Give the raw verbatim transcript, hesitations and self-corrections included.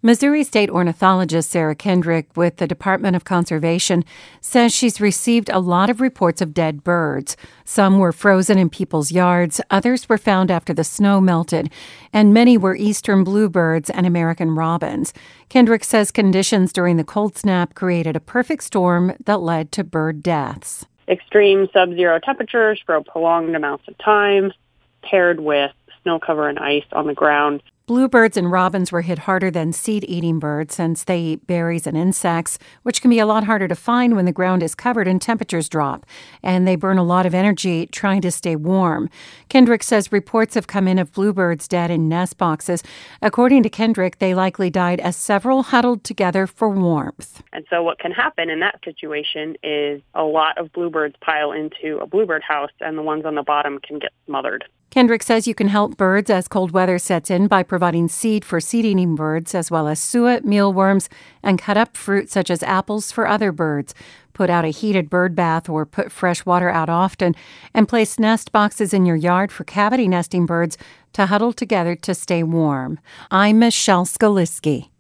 Missouri State ornithologist Sarah Kendrick with the Department of Conservation says she's received a lot of reports of dead birds. Some were frozen in people's yards, others were found after the snow melted, and many were eastern bluebirds and American robins. Kendrick says conditions during the cold snap created a perfect storm that led to bird deaths. Extreme sub-zero temperatures for prolonged amounts of time, paired with snow cover and ice on the ground. Bluebirds and robins were hit harder than seed-eating birds since they eat berries and insects, which can be a lot harder to find when the ground is covered and temperatures drop, and they burn a lot of energy trying to stay warm. Kendrick says reports have come in of bluebirds dead in nest boxes. According to Kendrick, they likely died as several huddled together for warmth. And so what can happen in that situation is a lot of bluebirds pile into a bluebird house, and the ones on the bottom can get smothered. Kendrick says you can help birds as cold weather sets in by providing seed for seed-eating birds, as well as suet, mealworms, and cut-up fruit such as apples for other birds. Put out a heated bird bath or put fresh water out often, and place nest boxes in your yard for cavity nesting birds to huddle together to stay warm. I'm Michelle Skaliski.